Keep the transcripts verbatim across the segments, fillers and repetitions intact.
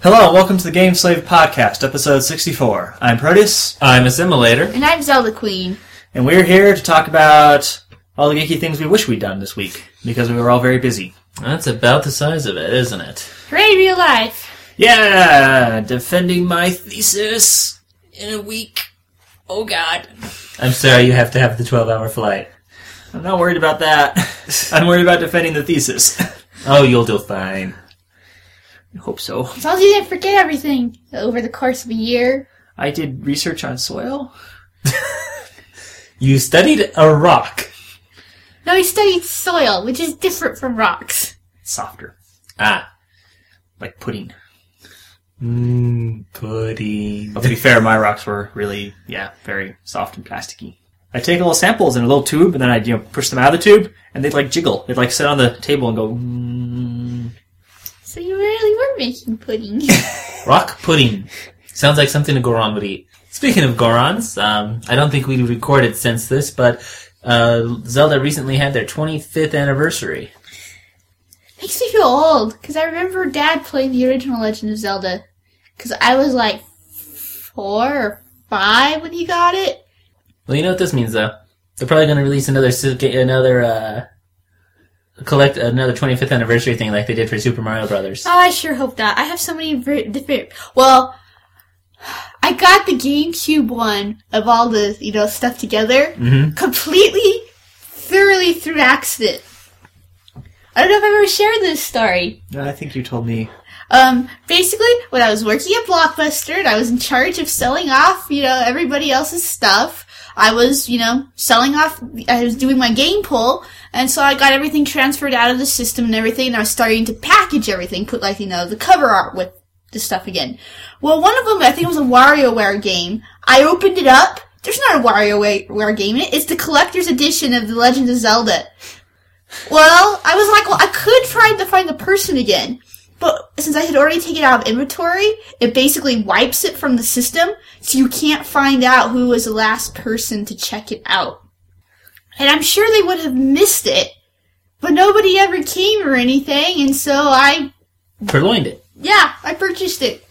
Hello, and welcome to the Game Slave Podcast, episode sixty-four. I'm Proteus. I'm Assimilator. And I'm Zelda Queen. And we're here to talk about all the geeky things we wish we'd done this week, because we were all very busy. That's about the size of it, isn't it? Hooray, real life. Yeah! Defending my thesis in a week. Oh god. I'm sorry you have to have the twelve-hour flight. I'm not worried about that. I'm worried about defending the thesis. Oh, you'll do fine. I hope so. As long as you didn't forget everything over the course of a year. I did research on soil. You studied a rock. No, he studied soil, which is different from rocks. It's softer. Ah. Like pudding. Mmm, pudding. Well, to be fair, my rocks were really, yeah, very soft and plasticky. I take little samples in a little tube, and then I'd, you know, push them out of the tube, and they'd, like, jiggle. They'd, like, sit on the table and go, mm. So you really were making pudding. Rock pudding. Sounds like something a Goron would eat. Speaking of Gorons, um, I don't think we recorded since this, but uh, Zelda recently had their twenty-fifth anniversary. Makes me feel old, because I remember Dad playing the original Legend of Zelda, because I was like four or five when he got it. Well, you know what this means, though. They're probably going to release another another uh, collect another twenty-fifth anniversary thing like they did for Super Mario Brothers. Oh, I sure hope not. I have so many different... Well, I got the GameCube one of all the, you know, stuff together Mm-hmm. completely, thoroughly through accident. I don't know if I've ever shared this story. I think you told me. Um, basically, when I was working at Blockbuster and I was in charge of selling off, you know, everybody else's stuff, I was, you know, selling off, I was doing my game pull, and so I got everything transferred out of the system and everything, and I was starting to package everything, put, like, you know, the cover art with the stuff again. Well, one of them, I think it was a WarioWare game. I opened it up. There's not a WarioWare game in it. It's the collector's edition of The Legend of Zelda. Well, I was like, well, I could try to find the person again. But since I had already taken it out of inventory, it basically wipes it from the system, so you can't find out who was the last person to check it out. And I'm sure they would have missed it, but nobody ever came or anything, and so I... Purloined it. Yeah, I purchased it.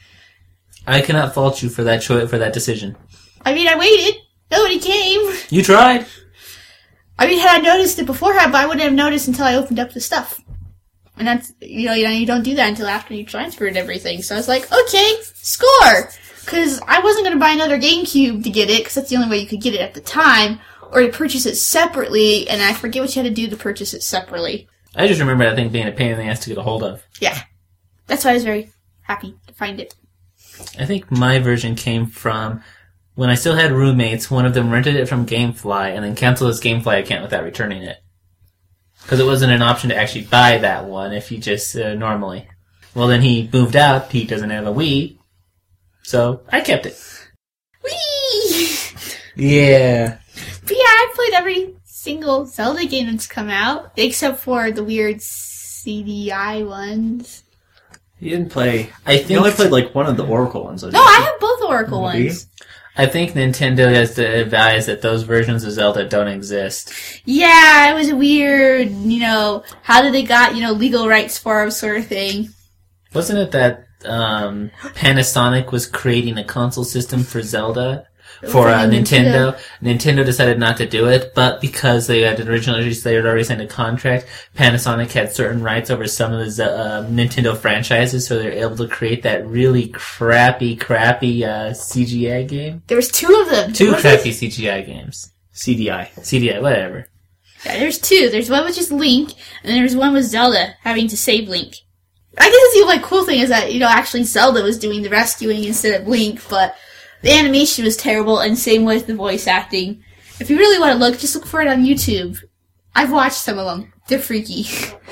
I cannot fault you for that choice, for that decision. I mean, I waited. Nobody came. You tried. I mean, had I noticed it beforehand, but I wouldn't have noticed until I opened up the stuff. And that's, you know, you know, you don't do that until after you transferred everything. So I was like, okay, score! Because I wasn't going to buy another GameCube to get it, because that's the only way you could get it at the time, or to purchase it separately, and I forget what you had to do to purchase it separately. I just remember that thing being a pain in the ass to get a hold of. Yeah. That's why I was very happy to find it. I think my version came from when I still had roommates. One of them rented it from GameFly and then canceled his GameFly account without returning it. Because it wasn't an option to actually buy that one if you just uh, normally. Well, then he moved out. He doesn't have a Wii. So I kept it. Whee! Yeah. But yeah, I played every single Zelda game that's come out, except for the weird C D I ones. You didn't play... I think You only played, like, one of the Oracle ones. No, I have both Oracle Maybe. ones. I think Nintendo has to advise that those versions of Zelda don't exist. Yeah, it was a weird, you know, how did they got, you know, legal rights for them sort of thing. Wasn't it that um, Panasonic was creating a console system for Zelda? For uh, Nintendo. Nintendo. Nintendo decided not to do it, but because they had originally they had already signed a contract, Panasonic had certain rights over some of the uh, Nintendo franchises, so they were able to create that really crappy, crappy uh, C G I game. There was two of them. Two What crappy was C G I games. C D I. C D I, whatever. Yeah, there's two. There's one with just Link, and then there's one with Zelda having to save Link. I guess the only cool thing is that, you know, actually Zelda was doing the rescuing instead of Link, but the animation was terrible, and same with the voice acting. If you really want to look, just look for it on YouTube. I've watched some of them. They're freaky.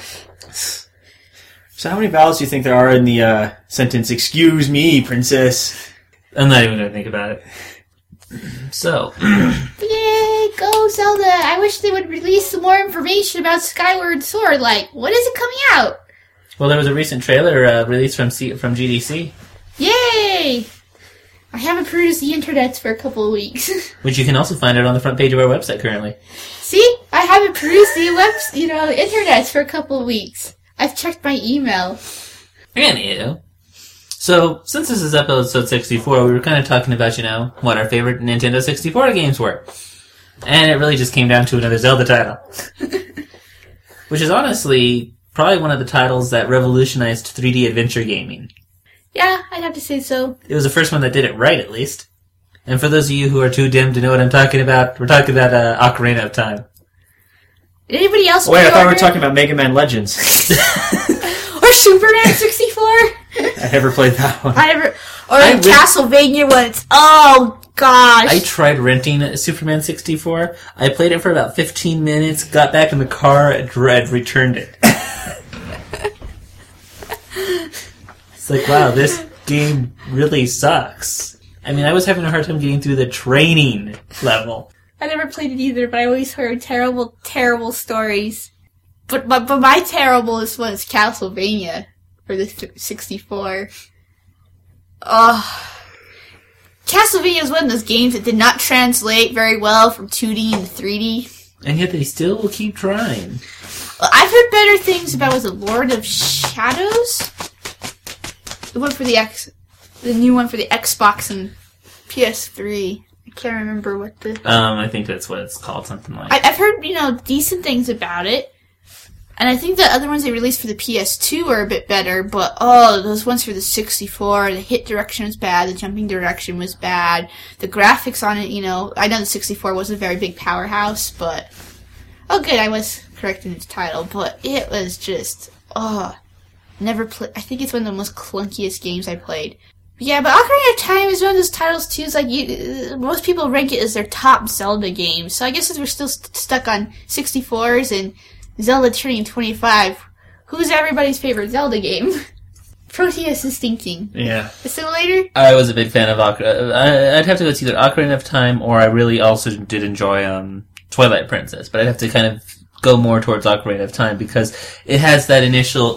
So how many vowels do you think there are in the uh, sentence, excuse me, princess? I'm not even going to think about it. So. Yay, go Zelda! I wish they would release some more information about Skyward Sword. Like, when is it coming out? Well, there was a recent trailer uh, released from C- from G D C. Yay! I haven't perused the internet for a couple of weeks. Which you can also find out on the front page of our website currently. See? I haven't perused the web, you know, the internet for a couple of weeks. I've checked my email. Anywho. So, since this is episode sixty-four, we were kind of talking about, you know, what our favorite Nintendo sixty-four games were. And it really just came down to another Zelda title. Which is honestly probably one of the titles that revolutionized three D adventure gaming. Yeah, I'd have to say so. It was the first one that did it right, at least. And for those of you who are too dim to know what I'm talking about, we're talking about uh, Ocarina of Time. Did anybody else Wait, I thought we were pre-order? talking about Mega Man Legends. Or Superman sixty-four? I never played that one. I never... Or I the re- Castlevania ones. Oh, gosh. I tried renting Superman sixty-four. I played it for about fifteen minutes, got back in the car, and dread returned it. It's like, wow, this game really sucks. I mean, I was having a hard time getting through the training level. I never played it either, but I always heard terrible, terrible stories. But but, but my terriblest one is Castlevania for the sixty-four. Ugh. Castlevania is one of those games that did not translate very well from two D into three D. And yet they still will keep trying. Well, I've heard better things about, was it Lord of Shadows? The one for the X, the new one for the Xbox and P S three. I can't remember what the... Um, I think that's what it's called, something like. I, I've heard, you know, decent things about it. And I think the other ones they released for the P S two are a bit better, but oh, those ones for the sixty-four, the hit direction was bad, the jumping direction was bad, the graphics on it, you know, I know the sixty-four was a very big powerhouse, but... Oh, good, I was correct in its title, but it was just... Oh, never played... I think it's one of the most clunkiest games I played. But yeah, but Ocarina of Time is one of those titles, too, it's like, you, most people rank it as their top Zelda game, so I guess if we're still st- stuck on sixty-fours and Zelda turning twenty-five, who's everybody's favorite Zelda game? Proteus is thinking. Yeah. Assimilator? I was a big fan of Ocarina. I'd have to go with either Ocarina of Time or I really also did enjoy um, Twilight Princess, but I'd have to kind of go more towards Ocarina of Time because it has that initial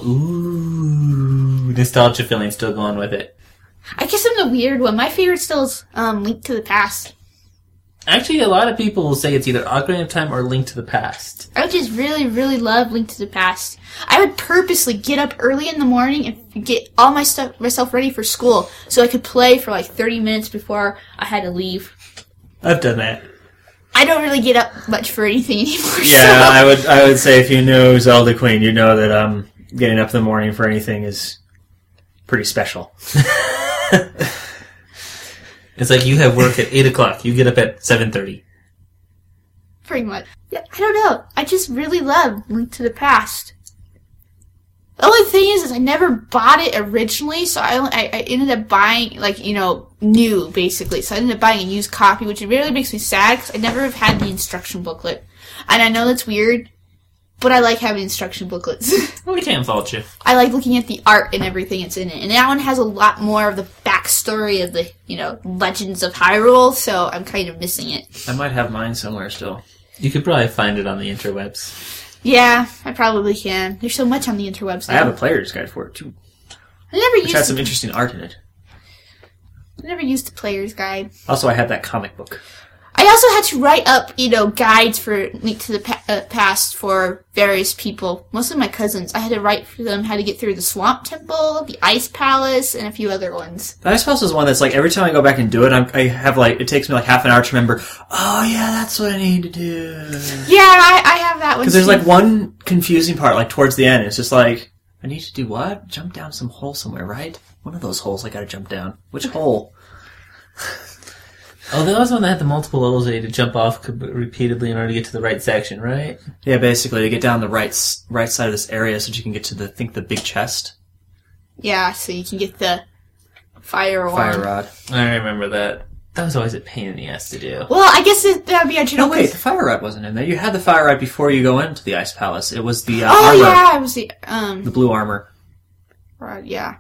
ooh nostalgia feeling still going with it. I guess I'm the weird one. My favorite still is um, Link to the Past. Actually, a lot of people will say it's either Ocarina of Time or Link to the Past. I would just really, really love Link to the Past. I would purposely get up early in the morning and get all my stuff, myself ready for school so I could play for like thirty minutes before I had to leave. I've done that. I don't really get up much for anything anymore. Yeah, so. I would I would say if you know Zelda Queen, you know that um getting up in the morning for anything is pretty special. It's like you have work at eight o'clock. You get up at seven thirty. Pretty much. Yeah, I don't know. I just really love Link to the Past. The only thing is, is I never bought it originally, so I, only, I I ended up buying, like, you know, new, basically. So I ended up buying a used copy, which really makes me sad, because I never have had the instruction booklet. And I know that's weird, but I like having instruction booklets. Well, we can't fault you. I like looking at the art and everything that's in it. And that one has a lot more of the backstory of the, you know, legends of Hyrule, so I'm kind of missing it. I might have mine somewhere still. You could probably find it on the interwebs. Yeah, I probably can. There's so much on the interwebs now. I have a player's guide for it too, I never which used has some the, interesting art in it. I never used the player's guide. Also, I had that comic book. I also had to write up, you know, guides for Link to the pa- uh, Past for various people. Most of my cousins. I had to write for them how to get through the Swamp Temple, the Ice Palace, and a few other ones. The Ice Palace is one that's like every time I go back and do it, I'm, I have like it takes me like half an hour to remember. Oh yeah, that's what I need to do. Yeah, I, I have that one. Because there's too. like one confusing part, like towards the end. It's just like I need to do what? Jump down some hole somewhere, right? One of those holes I gotta jump down. Which hole? Oh, that was one that had the multiple levels that you had to jump off repeatedly in order to get to the right section, right? Yeah, basically to get down the right s- right side of this area so that you can get to the I think the big chest. Yeah, so you can get the fire one. Fire rod. I remember that. That was always a pain in the ass to do. Well, I guess it, that would be our general. No, wait, the fire rod wasn't in there. You had the fire rod before you go into the Ice Palace. It was the uh, Oh armor. yeah, it was the um. The blue armor. Rod, yeah.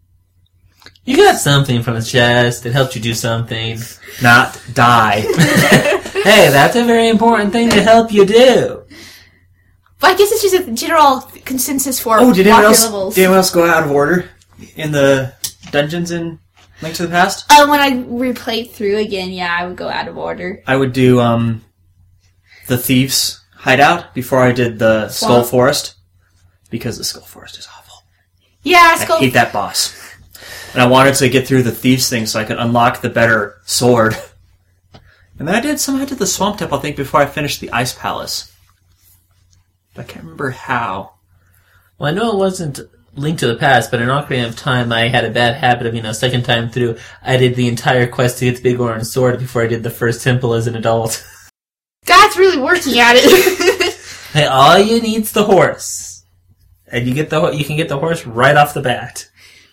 You got something from the chest. It helped you do something. Not die. Hey, that's a very important thing to help you do. But I guess it's just a general consensus for Oh, did anyone walker else? levels. Did anyone else go out of order in the dungeons in Link to the Past? Uh, when I replayed through again, yeah, I would go out of order. I would do um, the Thieves' Hideout before I did the Skull Well- Forest because the Skull Forest is awful. Yeah, I Skull. hate that boss. And I wanted to get through the thieves thing so I could unlock the better sword. And then I did somehow did the Swamp Temple, I think, before I finished the Ice Palace. But I can't remember how. Well, I know it wasn't Link to the Past, but in Ocarina of Time, I had a bad habit of, you know, second time through, I did the entire quest to get the big orange sword before I did the first temple as an adult. That's really working at it. Hey, all you need's the horse. And you get the you can get the horse right off the bat.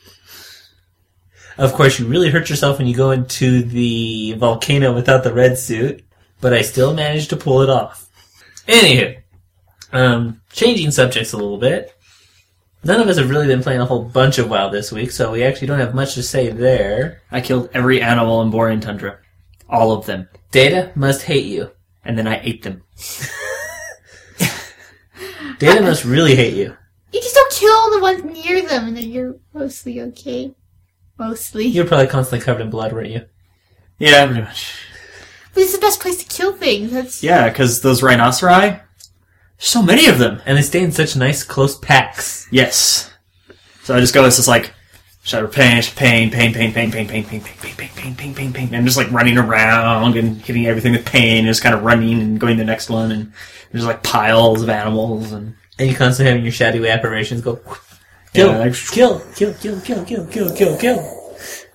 Of course, you really hurt yourself when you go into the volcano without the red suit, but I still managed to pull it off. Anywho, um, changing subjects a little bit. None of us have really been playing a whole bunch of WoW this week, so we actually don't have much to say there. I killed every animal in Borean Tundra. All of them. Data must hate you. And then I ate them. Data must really hate you. You just don't kill the ones near them, and then you're mostly okay. Mostly. You were probably constantly covered in blood, weren't you? Yeah, pretty much. But it's the best place to kill things. That's Yeah, because those rhinoceri, there's so many of them. And they stay in such nice, close packs. Yes. So I just go, it's just like, shatter pain, pain, pain, pain, pain, pain, pain, pain, pain, pain, pain, pain, pain, pain, pain. I'm just like running around and hitting everything with pain, and just kind of running and going to the next one, and there's like piles of animals, and... And you constantly having your shadowy apparitions go... Kill, Yeah, like, kill, kill, kill, kill, kill, kill, kill, kill.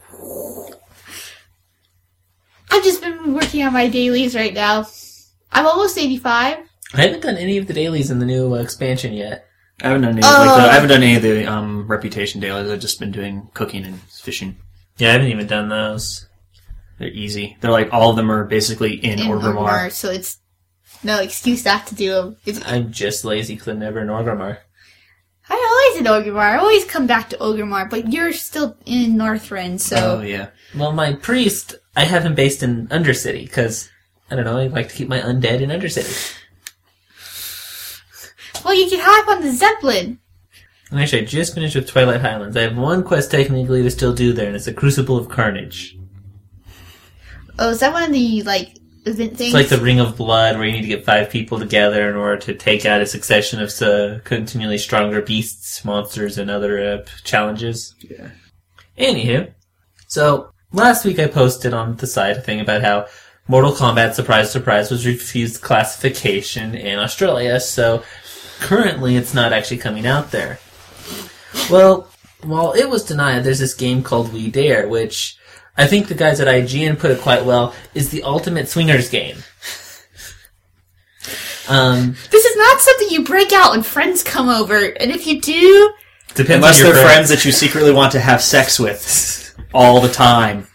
I've just been working on my dailies right now. I'm almost eighty-five. I haven't done any of the dailies in the new uh, expansion yet. I haven't done any. Uh, like the, I haven't done any of the um, reputation dailies. I've just been doing cooking and fishing. Yeah, I haven't even done those. They're easy. They're like all of them are basically in, in Orgrimmar. Orgrimmar, so it's no excuse not to do them. It's, I'm just lazy because I'm never in Orgrimmar. I'm always in Orgrimmar. I always come back to Orgrimmar, but you're still in Northrend, so... Oh yeah. Well, my priest, I have him based in Undercity because, I don't know, I like to keep my undead in Undercity. Well, you can hop on the Zeppelin. And actually, I just finished with Twilight Highlands. I have one quest technically to still do there, and it's the Crucible of Carnage. Oh, is that one of the, like, event things? It's like the Ring of Blood, where you need to get five people together in order to take out a succession of uh, continually stronger beasts, monsters, and other uh, challenges. Yeah. Anywho, so last week I posted on the site a thing about how Mortal Kombat, surprise, surprise, was refused classification in Australia, so currently it's not actually coming out there. Well, while it was denied, there's this game called We Dare, which I think the guys at I G N put it quite well, is the ultimate swingers game. Um, This is not something you break out when friends come over, and if you do... depends Unless on your they're friends that you secretly want to have sex with all the time.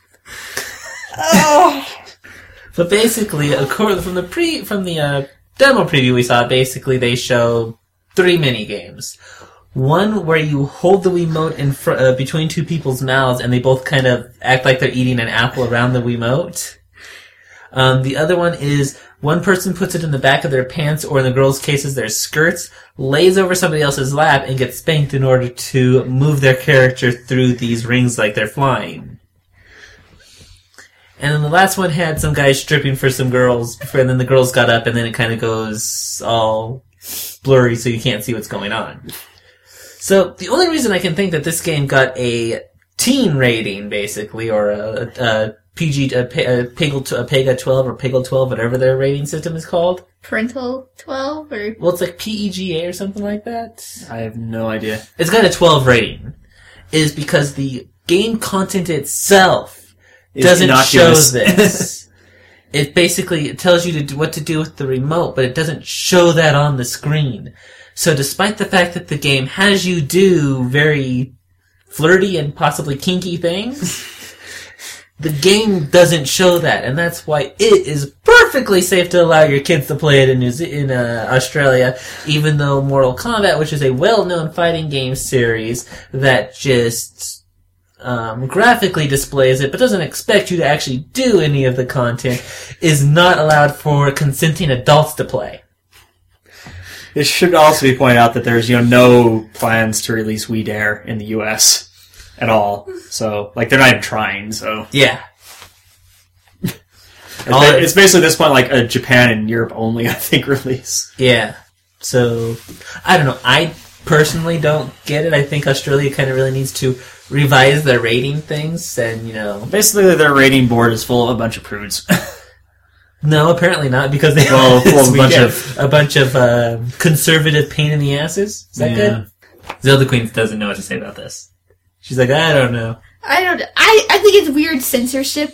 But basically, according from the pre from the uh, demo preview we saw, basically they show three mini games. One where you hold the Wiimote in fr- uh, between two people's mouths, and they both kind of act like they're eating an apple around the Wiimote. Um, the other one is one person puts it in the back of their pants, or in the girls' cases, their skirts, lays over somebody else's lap, and gets spanked in order to move their character through these rings like they're flying. And then the last one had some guys stripping for some girls, before, and then the girls got up, and then it kind of goes all blurry so you can't see what's going on. So the only reason I can think that this game got a teen rating, basically, or a, a P G, a, a, Peggle, a Pega twelve or Peggle twelve, whatever their rating system is called. Parental twelve, or... Well, it's like P E G A or something like that. I have no idea. It's got a twelve rating. Is because the game content itself Is doesn't show innocuous. this. It basically it tells you to do what to do with the remote, but it doesn't show that on the screen. So despite the fact that the game has you do very flirty and possibly kinky things, the game doesn't show that, and that's why it is perfectly safe to allow your kids to play it in New Ze- in uh, Australia, even though Mortal Kombat, which is a well-known fighting game series that just um, graphically displays it, but doesn't expect you to actually do any of the content, is not allowed for consenting adults to play. It should also be pointed out that there's, you know, no plans to release We Dare in the U S at all. So, like, they're not even trying, so... Yeah. It's, ba- it's basically at this point like a Japan and Europe only, I think, release. Yeah. So, I don't know. I personally don't get it. I think Australia kind of really needs to revise their rating things, and you know, basically their rating board is full of a bunch of prudes. no, apparently not, because they well, full of a bunch yeah, of a bunch of uh, conservative pain in the asses. Is that yeah. good? Zelda Queen doesn't know what to say about this. She's like, I don't know. I don't. I I think it's weird censorship.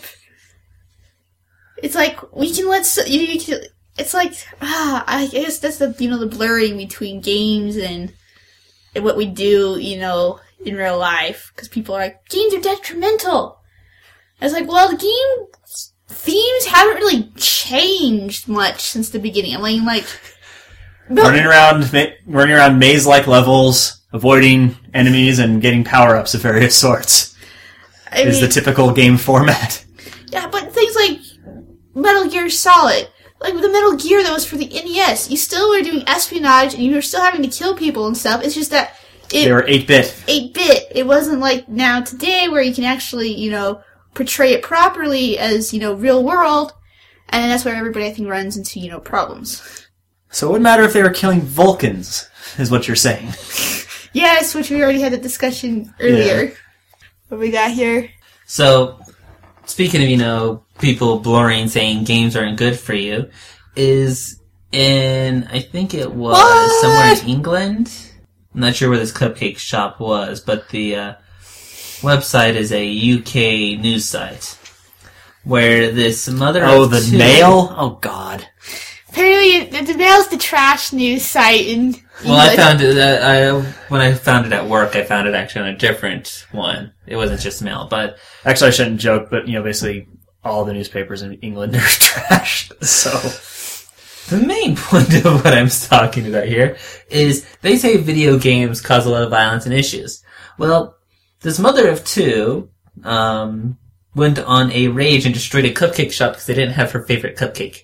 It's like we can let s- you, you can, it's like ah, I guess that's the you know the blurring between games and, and what we do you know in real life, because people are like, games are detrimental. I was like, well, the game themes haven't really changed much since the beginning. I mean, like running around running around maze-like levels, avoiding enemies, and getting power-ups of various sorts I is mean, the typical game format. Yeah, but things like Metal Gear Solid, like the Metal Gear that was for the N E S, you still were doing espionage and you were still having to kill people and stuff. It's just that it They were eight-bit. eight-bit. It wasn't like now today where you can actually, you know, portray it properly as, you know, real world. And that's where everybody, I think, runs into, you know, problems. So it wouldn't matter if they were killing Vulcans, is what you're saying. Yes, which we already had a discussion earlier. Yeah. What we got here? So, speaking of, you know, people blurring saying games aren't good for you, is in, I think it was What? somewhere in England. I'm not sure where this cupcake shop was, but the uh, website is a U K news site where this mother Oh, of the two, Mail? Oh, God. Apparently, the, the Mail's the trash news site in Well, I England. found it. Uh, I when I found it at work, I found it actually on a different one. It wasn't just Mail, but Actually, I shouldn't joke, but, you know, basically all the newspapers in England are trash, so... the main point of what I'm talking about here is they say video games cause a lot of violence and issues. Well, this mother of two um, went on a rage and destroyed a cupcake shop because they didn't have her favorite cupcake.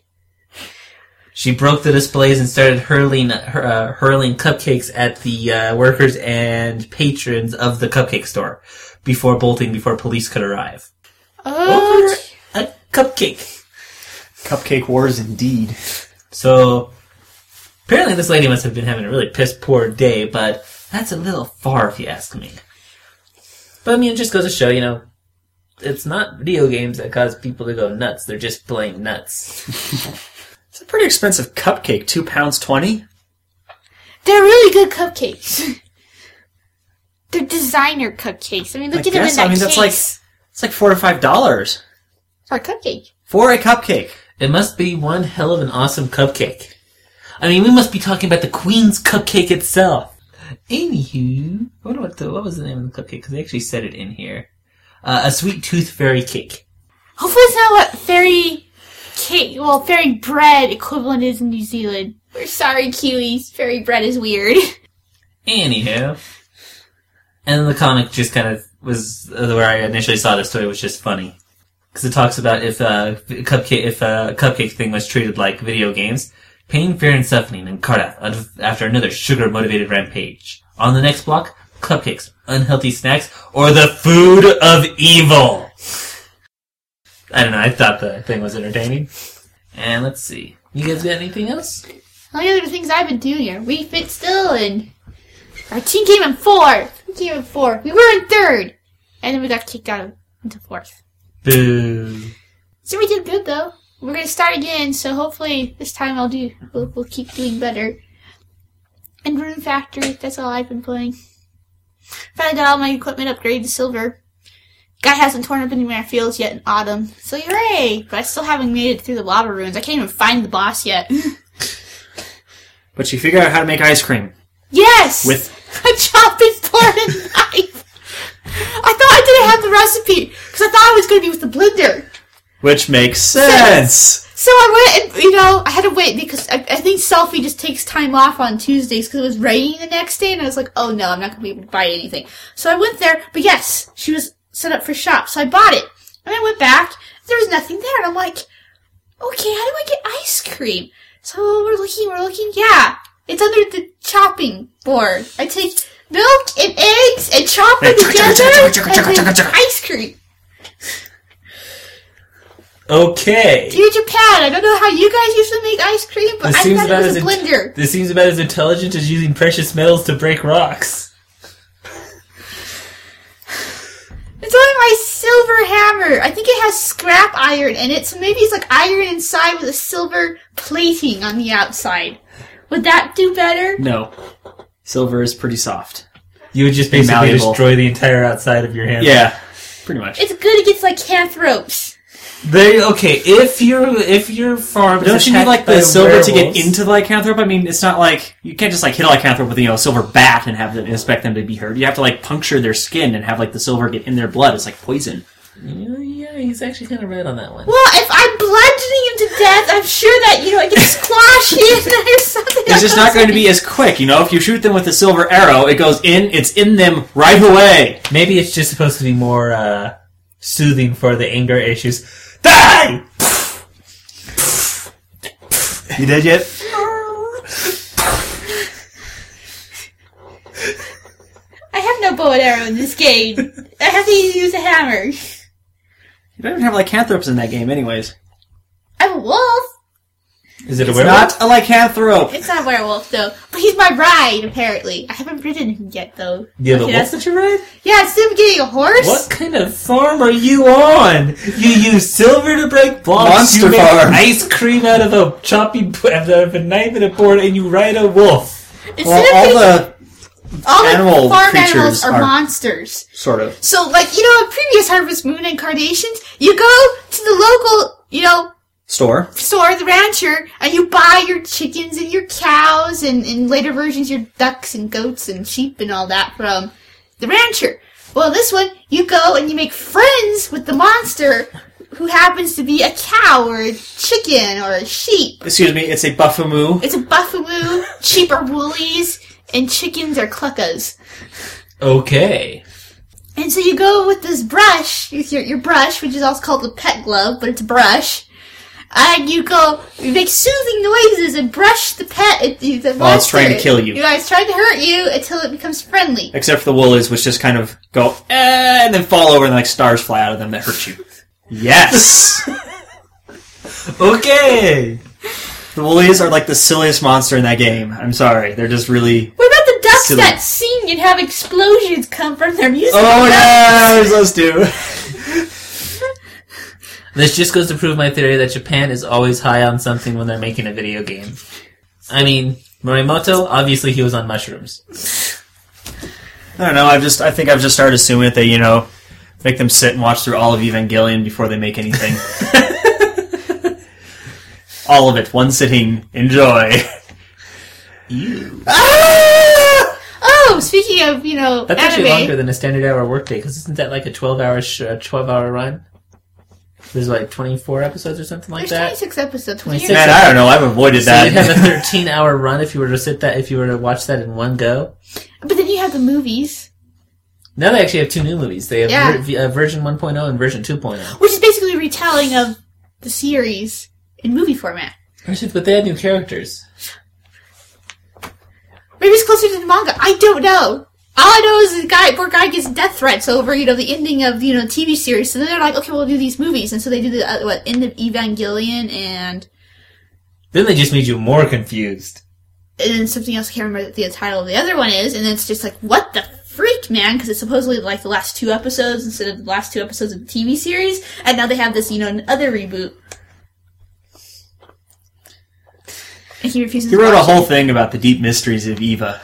She broke the displays and started hurling uh, hurling cupcakes at the uh, workers and patrons of the cupcake store before bolting before police could arrive. Oh, Over a cupcake. Cupcake wars indeed. So, apparently this lady must have been having a really piss poor day, but that's a little far if you ask me. But I mean, it just goes to show, you know, it's not video games that cause people to go nuts, they're just plain nuts. It's a pretty expensive cupcake, two pounds twenty. they're really good cupcakes. They're designer cupcakes. I mean, look I at them in guess, that I mean, case. that's like it's like four to five dollars For a cupcake. for a cupcake. It must be one hell of an awesome cupcake. I mean, we must be talking about the Queen's cupcake itself. Anywho, I wonder what the, what was the name of the cupcake, because they actually said it in here. Uh, a sweet tooth fairy cake. Hopefully it's not what fairy cake, well, fairy bread equivalent is in New Zealand. We're sorry, Kiwis. Fairy bread is weird. Anywho. And then the comic just kind of was, uh, where I initially saw the story was just funny. Because it talks about if uh, cupcake if a cupcake thing was treated like video games, pain, fear, and suffering, and Cardiff after another sugar-motivated rampage. On the next block, cupcakes, unhealthy snacks, or the food of evil. I don't know, I thought the thing was entertaining. And let's see. You guys got anything else? All the other things I've been doing here. We fit still, and our team came in fourth. We came in fourth. We were in third. And then we got kicked out of, into fourth. Boo. So we did good, though. We're going to start again, so hopefully this time I'll do, we'll, we'll keep doing better. And Rune Factory, that's all I've been playing. Finally got all my equipment upgraded to silver. Guy hasn't torn up any of my fields yet in autumn, so hooray! But I still haven't made it through the lava ruins. I can't even find the boss yet. But you figure out how to make ice cream Yes! with a chopping board and knife! I thought I didn't have the recipe, because I thought it was going to be with the blender. which makes sense. So I went and, you know, I had to wait because I, I think Selfie just takes time off on Tuesdays because it was raining the next day, and I was like, oh no, I'm not going to be able to buy anything. So I went there, but yes, she was set up for shop, so I bought it. And I went back, there was nothing there, and I'm like, okay, how do I get ice cream? So we're looking, we're looking, yeah, it's under the chopping board. I take milk and eggs and chop them together and make ice cream. Okay. Dear Japan, I don't know how you guys usually make ice cream, but This I seems thought about it was as a int- blender. This seems about as intelligent as using precious metals to break rocks. It's only my silver hammer. I think it has scrap iron in it, so maybe it's like iron inside with a silver plating on the outside. Would that do better? No. Silver is pretty soft. You would just basically Malleable. destroy the entire outside of your hand. Yeah, pretty much. It's good against lycanthropes. They okay. If your if your farm Don't is you need attacked like by the silver to get werewolves- into the lycanthrope? I mean, it's not like you can't just like hit a lycanthrope with you know a silver bat and have them expect them to be hurt. You have to like puncture their skin and have like the silver get in their blood. It's like poison. Yeah, yeah, he's actually kind of right on that one. Well, if I'm bludgeoning him to death, I'm sure that, you know, it gets squashed in or something. It's just not going to be as quick, you know. If you shoot them with a silver arrow, it goes in. It's in them right away. Maybe it's just supposed to be more uh, soothing for the anger issues. Die! You dead yet? I have no bow and arrow in this game. I have to use a hammer. You don't even have lycanthropes in that game, anyways. I'm a wolf. Is it a It's werewolf? not a lycanthrope. It's not a werewolf, though. But he's my ride, apparently. I haven't ridden him yet, though. You have Okay, a wolf that's- that you ride? Yeah, instead of getting a horse. What kind of farm are you on? You use silver to break blocks. Monster you make farm. ice cream out of a chopping out of a knife and a board, and you ride a wolf. Instead Well, of all getting- the all the animal farm creatures animals are, are- monsters. sort of So, like, you know, in previous Harvest Moon incarnations, you go to the local, you know, store. store, the rancher, and you buy your chickens and your cows, and in later versions, your ducks and goats and sheep and all that from the rancher. Well, this one, you go and you make friends with the monster who happens to be a cow or a chicken or a sheep. Excuse me, it's a buffamoo. It's a buffamoo, sheep are woolies, and chickens are cluckas. Okay. And so you go with this brush, with your, your brush, which is also called the pet glove, but it's a brush. And you go, you make soothing noises and brush the pet, the monster. While it's trying to kill you. You know, it's trying to hurt you until it becomes friendly. Except for the woolies, which just kind of go, eh, and then fall over and like stars fly out of them that hurt you. Yes! Okay. The woolies are like the silliest monster in that game. I'm sorry. They're just really... What about the ducks Silly. that sing and have explosions come from their music? Oh yeah, there's those two. This just goes to prove my theory that Japan is always high on something when they're making a video game. I mean, Morimoto, obviously he was on mushrooms. I don't know, I've just, I think I've just started assuming that they, you know, make them sit and watch through all of Evangelion before they make anything. All of it, one sitting. Enjoy. Ew. Ah! Oh, speaking of, you know, That's anime. actually longer than a standard hour workday, because isn't that like a twelve-hour sh- uh, twelve-hour run? There's like twenty-four episodes or something like There's that. twenty-six episodes. twenty-six. Man, I don't know, I've avoided So that. you'd have a thirteen-hour run if you were to sit that, if you were to watch that in one go. But then you have the movies, Now they actually have two new movies. They have Yeah. ver- uh, version one point oh and version two point oh. which is basically a retelling of the series in movie format. But they had new characters. Maybe it's closer to the manga. I don't know. All I know is the guy, poor guy gets death threats over, you know, the ending of, you know, T V series. So then they're like, okay, we'll do these movies. And so they do the, uh, what, end of Evangelion and, Then they just made you more confused. and then something else. I can't remember what the title of the other one is. And then it's just like, what the freak, man? Because it's supposedly like the last two episodes instead of the last two episodes of the T V series. And now they have this, you know, other reboot. And he refuses He to wrote a watch whole it. thing about the deep mysteries of Eva.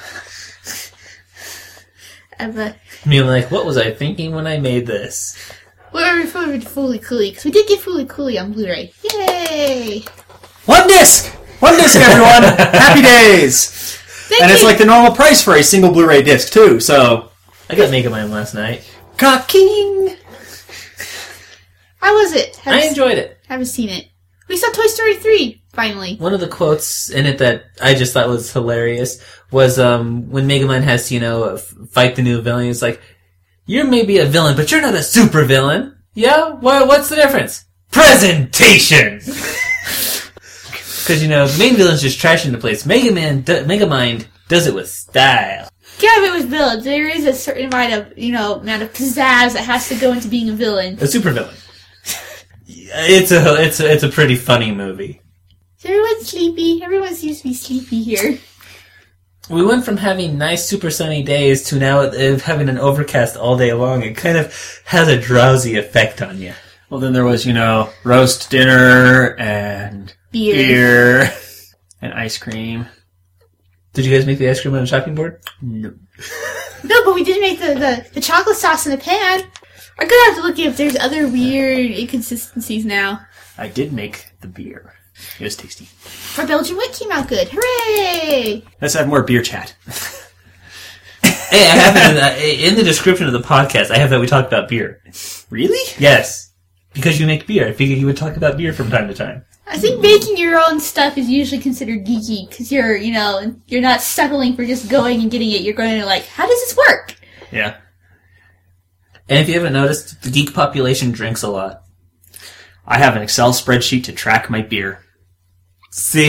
Uh, but I mean, like, what was I thinking when I made this? we're referring to Fooly Cooley, because we did get Fooly Cooley on Blu-ray. Yay! One disc! One disc, everyone! Happy days! Thank And you! it's like the normal price for a single Blu-ray disc, too, so... I got Megamind last night. Cocking! How was it? Haven't, I enjoyed it. haven't seen it. We saw Toy Story three, finally. One of the quotes in it that I just thought was hilarious was um, when Megamind has to, you know, f- fight the new villain. It's like, you're maybe a villain, but you're not a super villain. Yeah? What, what's the difference? Presentation! Because, you know, the main villain's just trashing the place. Mega Man, do- Megamind does it with style. Yeah, but with villains, there is a certain amount of, you know, amount of pizzazz that has to go into being a villain. A super villain. It's a it's a, it's a pretty funny movie. Is everyone sleepy? Everyone seems to be sleepy here. We went from having nice, super sunny days to now uh, having an overcast all day long. It kind of has a drowsy effect on you. Well, then there was, you know, roast dinner and Beer. beer and ice cream. Did you guys make the ice cream on the chopping board? No. No, but we did make the, the, the chocolate sauce in the pan. I'm gonna have to look if there's other weird inconsistencies now. I did make the beer. It was tasty. Our Belgian wit came out good. Hooray! Let's have more beer chat. Hey, I have it in, uh, in the description of the podcast, I have that we talked about beer. Really? Yes. Because you make beer. I figured you would talk about beer from time to time. I think making your own stuff is usually considered geeky, because you're, you know, you're not settling for just going and getting it. You're going to like, how does this work? Yeah. And if you haven't noticed, the geek population drinks a lot. I have an Excel spreadsheet to track my beer. See?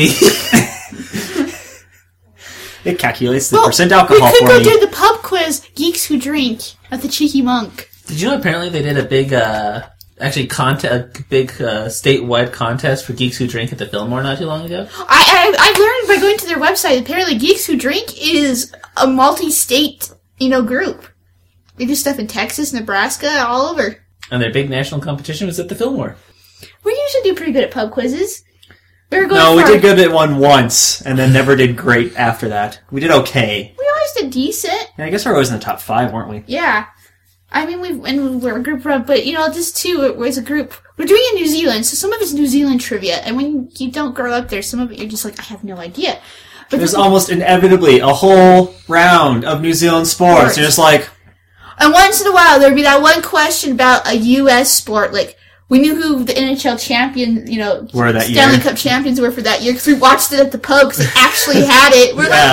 It calculates the Well, percent alcohol we could for go me. do the pub quiz, Geeks Who Drink, at the Cheeky Monk. Did you know apparently they did a big, uh, actually contest, a big uh, statewide contest for Geeks Who Drink at the Fillmore not too long ago? I, I I learned by going to their website, apparently Geeks Who Drink is a multi-state, you know, group. They do stuff in Texas, Nebraska, all over. And their big national competition was at the Fillmore. We usually do pretty good at pub quizzes. We were going No, we for- did good at one once, and then never did great after that. We did okay. We always did decent. Yeah, I guess we were always in the top five, weren't we? Yeah. I mean, we and we're a group run, but you know, this too was a group. We're doing it in New Zealand, so some of it's New Zealand trivia, and when you don't grow up there, some of it you're just like, I have no idea. But There's then- almost inevitably a whole round of New Zealand sports. Sports. You're just like, and once in a while, there'd be that one question about a U S sport, like we knew who the N H L champion, you know, Were that Stanley year. Cup champions were for that year because we watched it at the pub because it actually had it. We're yeah,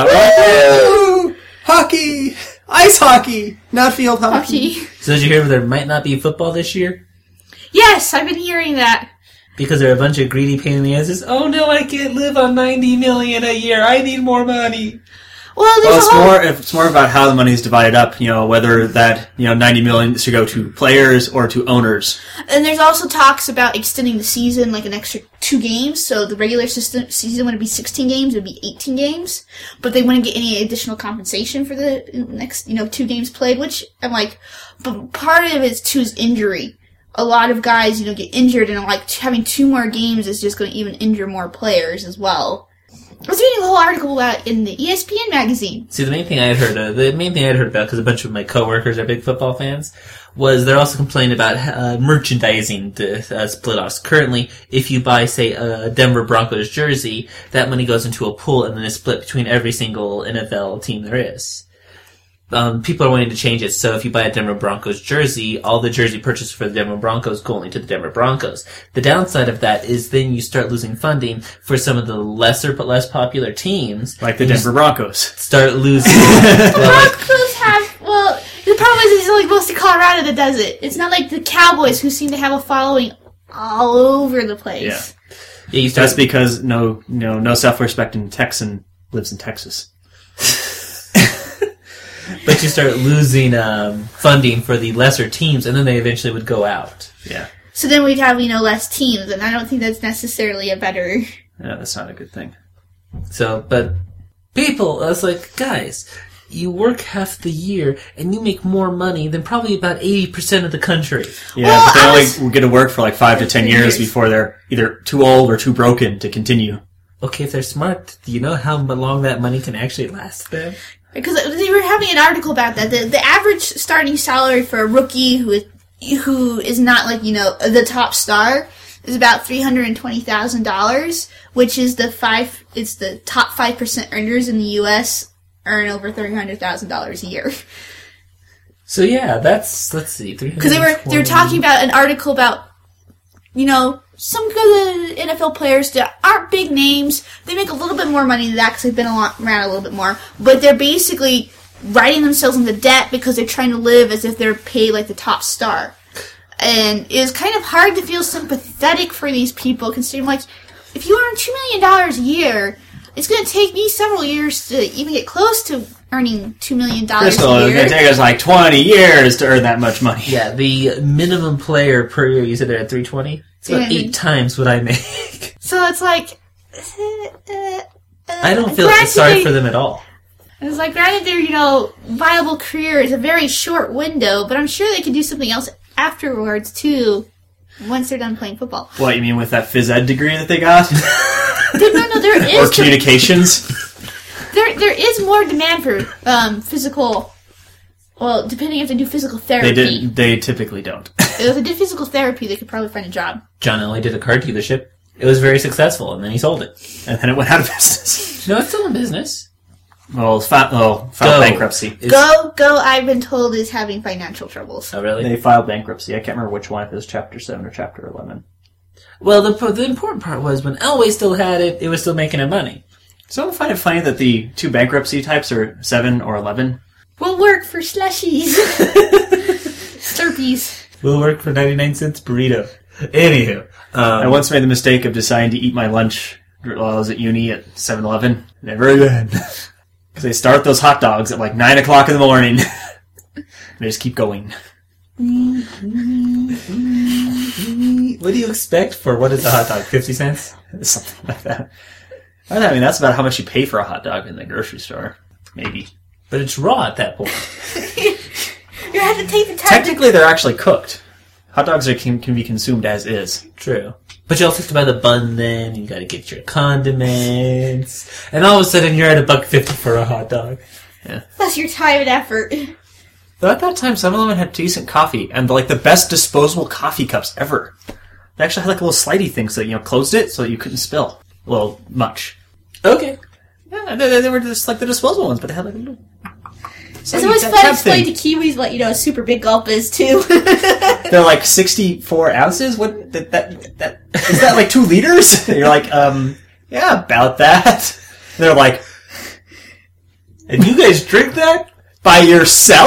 like, woo! Hockey! Ice hockey! Not field hockey. hockey. So did you hear there might not be football this year? Yes, I've been hearing that. Because there are a bunch of greedy pain in the asses. Oh no, I can't live on ninety million a year. I need more money. Well, there's Well, a it's whole... more, it's more about how the money is divided up, you know, whether that, you know, ninety million should go to players or to owners. And there's also talks about extending the season like an extra two games. So the regular system, season would be sixteen games, it would be eighteen games. But they wouldn't get any additional compensation for the next, you know, two games played, which I'm like, but part of it is too is injury. A lot of guys, you know, get injured and like having two more games is just going to even injure more players as well. I was reading a whole article about in the E S P N magazine. See, the main thing I had heard, uh, the main thing I had heard about, because a bunch of my coworkers are big football fans, was they're also complaining about uh, merchandising the uh, split-offs. Currently, if you buy, say, a Denver Broncos jersey, that money goes into a pool and then is split between every single N F L team there is. Um, people are wanting to change it, so if you buy a Denver Broncos jersey, all the jersey purchased for the Denver Broncos go only to the Denver Broncos. The downside of that is then you start losing funding for some of the lesser but less popular teams. Like the You Denver Broncos. Start losing. The well, like, Broncos have, well, the problem is it's only mostly Colorado that does it. It's not like the Cowboys who seem to have a following all over the place. Yeah. yeah, you start That's because no, no, no self-respecting Texan lives in Texas. but you start losing um, funding for the lesser teams, and then they eventually would go out. Yeah. So then we'd have, you know, less teams, and I don't think that's necessarily a better... Yeah, that's not a good thing. So, but people, I was like, guys, you work half the year, and you make more money than probably about eighty percent of the country. Yeah, Well, but they I only was- will get to work for like five to ten ten years years. before they're either too old or too broken to continue. Okay, if they're smart, do you know how long that money can actually last them? Because they were having an article about that. The, the average starting salary for a rookie who is, who is not like, you know, the top star is about three hundred twenty thousand dollars, which is the five, it's the top five percent earners in the U S earn over three hundred thousand dollars a year. So yeah, that's, let's see, Because they were, they were talking about an article about, you know, some good N F L players that aren't big names. They make a little bit more money than that because they've been a lot, around a little bit more. But they're basically writing themselves into debt because they're trying to live as if they're paid like the top star. And it was kind of hard to feel sympathetic for these people, considering, like, if you earn two million dollars a year, it's going to take me several years to even get close to earning two million dollars Crystal, a it's year. going to take us like twenty years to earn that much money. Yeah, the minimum player per year, you said they're at three twenty? It's about Yeah. eight times what I make. So it's like, uh, uh, I don't feel granted sorry they- for them at all. It's like, granted, their, you know, viable career is a very short window, but I'm sure they can do something else afterwards, too, once they're done playing football. What, you mean with that phys ed degree that they got? No, no, no, there Or is... communications? there, there is more demand for um, physical... Well, depending if they do physical therapy. They did. They typically don't. If they did physical therapy, they could probably find a job. John Elway did a car dealership. It was very successful, and then he sold it. And then it went out of business. No, it's still in business. Well, it's fi- oh, filed Go. bankruptcy. It's- Go, Go, I've been told, is having financial troubles. Oh, really? They filed bankruptcy. I can't remember which one. If it was Chapter seven or Chapter eleven. Well, the the important part was when Elway still had it, it was still making him money. So I find it funny that the two bankruptcy types are seven or eleven. We'll work for slushies. Slurpees. We'll work for ninety-nine cents burrito. Anywho. I Um, once made the mistake of deciding to eat my lunch while I was at uni at seven eleven. Never again. Because they start those hot dogs at like nine o'clock in the morning. They just keep going. what do you expect for, what is a hot dog, fifty cents? Something like that. I mean, that's about how much you pay for a hot dog in the grocery store. Maybe. But it's raw at that point. You have to take the time. Technically, they're actually cooked. Hot dogs are, can, can be consumed as is. True. But you also have to buy the bun then, you gotta get your condiments, and all of a sudden you're at a buck fifty for a hot dog. Plus your time and effort. Though at that time, some of them had decent coffee, and like the best disposable coffee cups ever. They actually had like little slidey things that, you know, closed it so that you couldn't spill. Well, much. Okay. Yeah, they, they were just like the disposable ones, but they had like a little... It's always fun to explain to Kiwis what, you know, a super big gulp is, too. They're like sixty-four ounces? What? That, that, that, is that like two liters? And you're like, um, yeah, about that. And they're like, and you guys drink that? By yourself?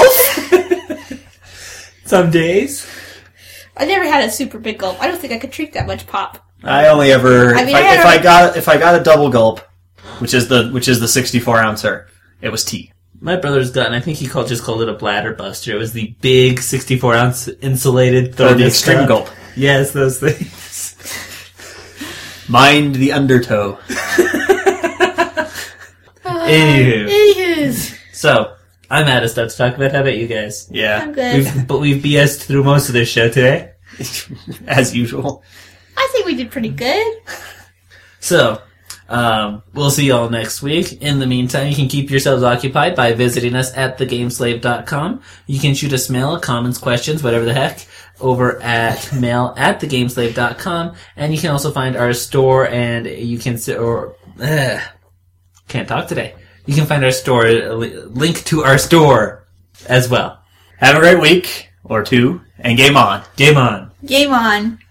Some days. I never had a super big gulp. I don't think I could drink that much pop. I only ever, I if, mean, I, I had if a- I got, if I got a double gulp, which is the, which is the sixty-four ouncer, it was tea. My brother's got, and I think he called just called it a bladder buster. It was the big sixty-four ounce insulated. Or the extreme cup. gulp. Yes, those things. Mind the undertow. Anywho, Anywho's. so I'm out of stuff to talk about. How about you guys? Yeah. I'm good. We've, but we've B S'd through most of this show today. As usual. I think we did pretty good. So, um, we'll see y'all next week. In the meantime, you can keep yourselves occupied by visiting us at the gameslave dot com. You can shoot us mail, comments, questions, whatever the heck, over at mail at the gameslave dot com. And you can also find our store, and you can, s- or, uh, can't talk today. You can find our store, a li- link to our store as well. Have a great week, or two, and game on. Game on. Game on.